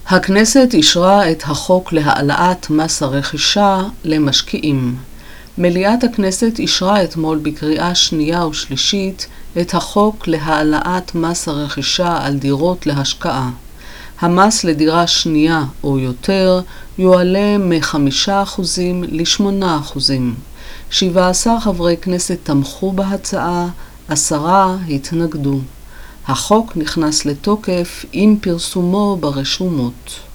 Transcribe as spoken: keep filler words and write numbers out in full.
הכנסת אישרה את החוק להעלאת מס הרכישה למשקיעים. מליאת הכנסת אישרה אתמול בקריאה שנייה ושלישית את החוק להעלאת מס הרכישה על דירות להשקעה. המס לדירה שנייה או יותר יועלה מ-חמישה אחוזים ל-שמונה אחוזים. שבעה עשר חברי כנסת תמכו בהצעה, עשרה התנגדו. החוק נכנס לתוקף עם פרסומו ברשומות.